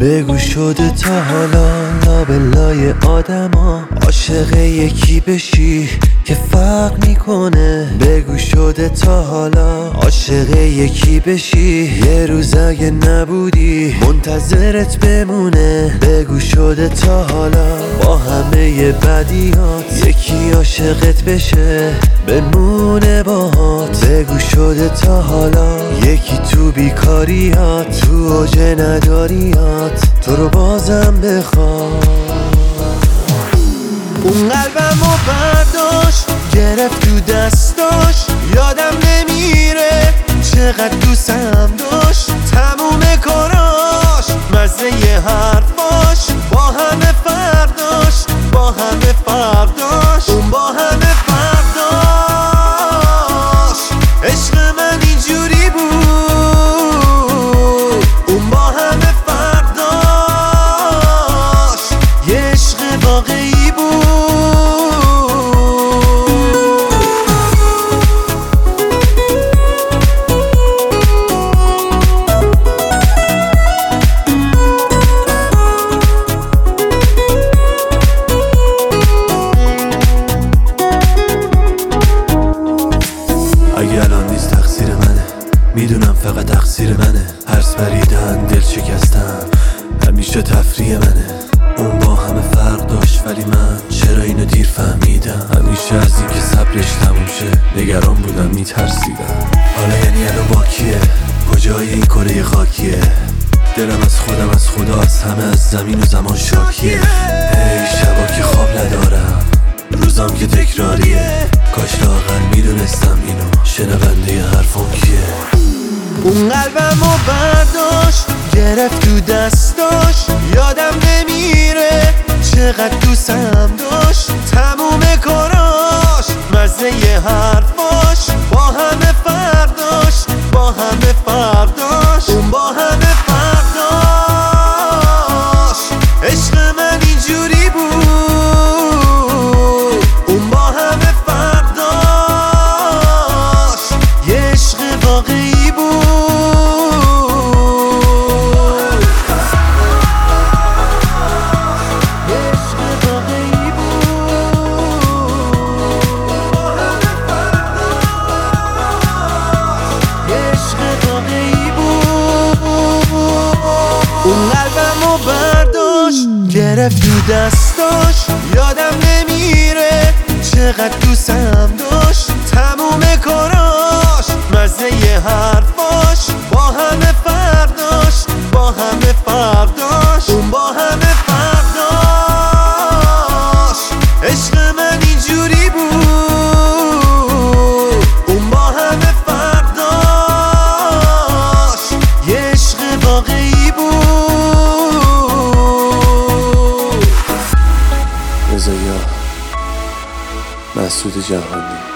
بگو شده تا حالا لابلای آدما عاشق یکی بشی که فرق میکنه؟ بگو شده تا حالا عاشق یکی بشی یه روز اگه نبودی منتظرت بمونه؟ بگو شده تا حالا با همه بدیات یکی عاشقت بشه بمونه باهات؟ بگو شده تا حالا یکی تو بیکاریات تو اوج نداریات تو رو بازم بخواد؟ اون قلبمو برداشت گرفت تو دستاش یادم نمیره چقدر دوستم داشت تموم کاراش مزه ی حرفاش با همه فرداش با همه فرداش اون با همه فرداش عشق من اینجوری بود اون با همه فرداش یه عشق واقعی بود. اگه الان نیست تقصیر منه میدونم فقط تقصیر منه هرس پریدن دل شکستم همیشه تفریح منه اون با همه فرق داشت ولی من چرا اینو دیر فهمیدم همیشه از این که صبرش تموم شه نگران بودم میترسیدم حالا یعنی الان با کیه کجای این کره خاکیه دلم از خودم از خدا از همه از زمین و زمان شاکیه ای شبا که خواب ندارم روزام که تکراریه کاش لااقل میدونستم اینو شنونده حرفم کیه. اون قلبمو برداشت گرفت تو دستاش یادم نمیره چقدر دوستم داشت تموم کاراش مزه ی حرفاش با همه فرداش با همه فرداش اون با همه فرداش عشق من اینجوری بود اون با همه فرداش یه عشق واقعی بود. اون قلبمو برداشت گرفت تو دستاش یادم نمیره چقدر دوستم داشت تموم کاراش مزه ی حرفاش با همه فرداش با همه فرداش اون با همه فرداش عشق من اینجوری بود اون با همه فرداش یه عشق واقعی بود. رضا مسعود جهانی